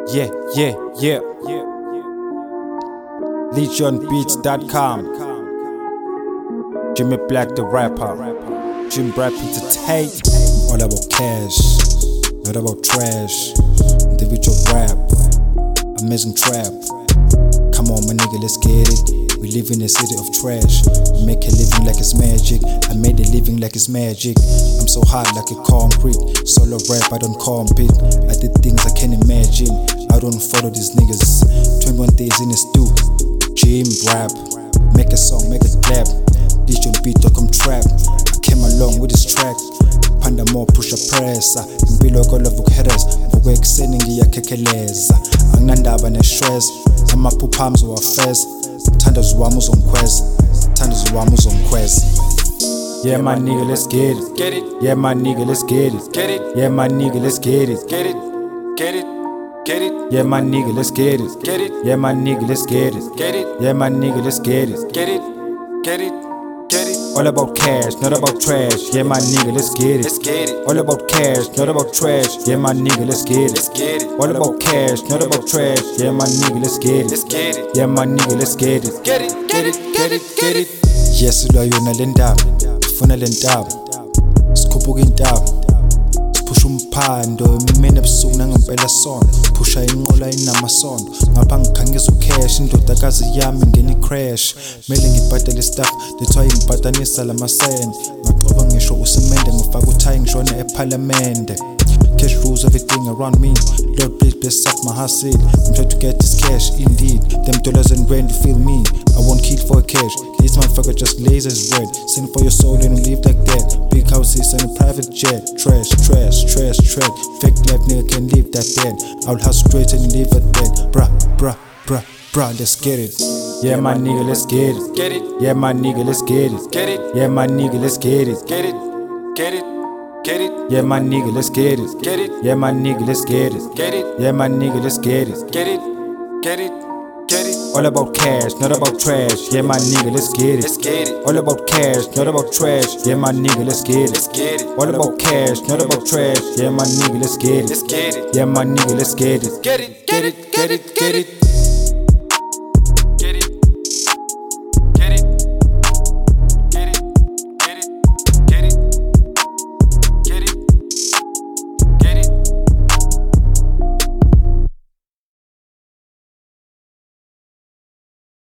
Yeah. LegionBeats.com. Jimmy Black the rapper. Jim Rap Entertainment. All about cash, not about trash. Individual rap, amazing trap. Come on, my nigga, let's get it. We live in a city of trash. We make a living like it's magic. I made a living like it's magic. I'm so hard like a concrete. Solo rap, I don't compete. I did things I can't imagine. I don't follow these niggas. 21 days in a stew. Jim Rap, make a song, make it clap. LegionBeats.com trap. I came along with this track. Panda more pusha pressa. Impilo kolova ukuheres. Ngokuekuseni ngiyakhekeleza. Anginandaba ne-stress. Amaphupha ami uzowafeza. Thandazo wami uzongikhweza. Thandazo wami uzongikhweza. Yeah, my nigga, let's get it. Get it. Yeah, my nigga, let's get it. Get it. Yeah, my nigga, let's get it. Get it. Get it. Get it. Yeah, my nigga, let's get it. Get it. Yeah, my nigga, let's get it. Get it. Yeah, my nigga, let's get it. Get it. Get it. Get it. All about cash, not about trash. Yeah, my nigga, let's get Let's it. get it. All about cash, not about trash. Yeah, my nigga, let's get Let's it. get it. All about cash, not about trash. Yeah, my nigga, let's get Let's it. get it. Yeah, my nigga, let's get it. Get it. Get it. Get it. Get it. Yes, silwa yona le ndaba. Sifuna le ndaba. Sikhuphuka intaba. Siphusha umphando emini ebusuku nangempela sonto. Phusha inqola inamasondo. Ngapha ngikhangisa ucash indodakazi yami ngeni crash. Mele ngibhadale staff, that's why ngibhadanisa lamasende. Ngaqoba ngisho usemende ngifaka uthayi ngishona eParliament. Cash rules everything around me. Lord, please bless up my hustle. I'm trying to get this cash, indeed. Them dollars and rent to feel me. I won't kill for cash. This motherfucker just lays as red. Sing for your soul and live like that. Big houses and a private jet. Trash. Fake life nigga can live that bad. I'll hustle straight and live at that. Bruh, let's get it. Yeah, my nigga, let's get it. Get it. Yeah, my nigga, let's get it. Get it. Yeah, my nigga, let's get it. Get it. Get it. Get it. Yeah, my nigga, let's get it. Get it. Yeah, my nigga, let's get it. Get it. Yeah, my nigga, let's get it. Get it. Get it. Get it. All about cash, not about trash. Yeah, my nigga, let's get Let's it. get it. All about cash, not about trash. Yeah, my nigga, let's get Let's it. get it. All about cash, not about trash. Yeah, my nigga, let's get Let's it. get it. Yeah, my nigga, let's get it. Get it. Get it. Get it. Get it.